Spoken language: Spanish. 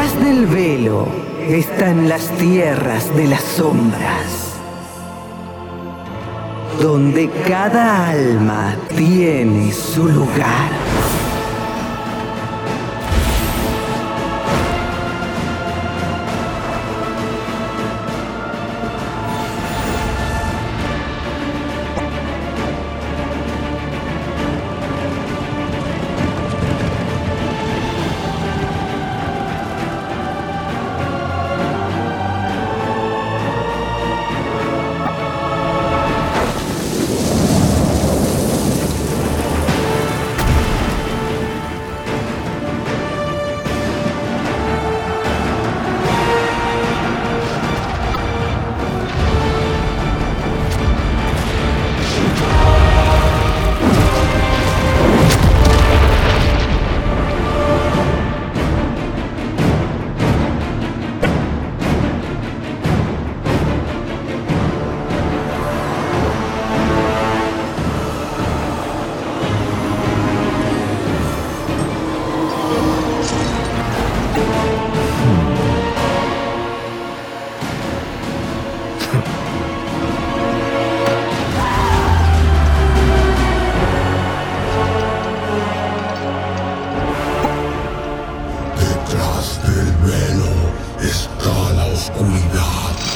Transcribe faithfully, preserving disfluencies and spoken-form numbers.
Detrás del velo están las tierras de las sombras, donde cada alma tiene su lugar. Detrás del velo está la oscuridad.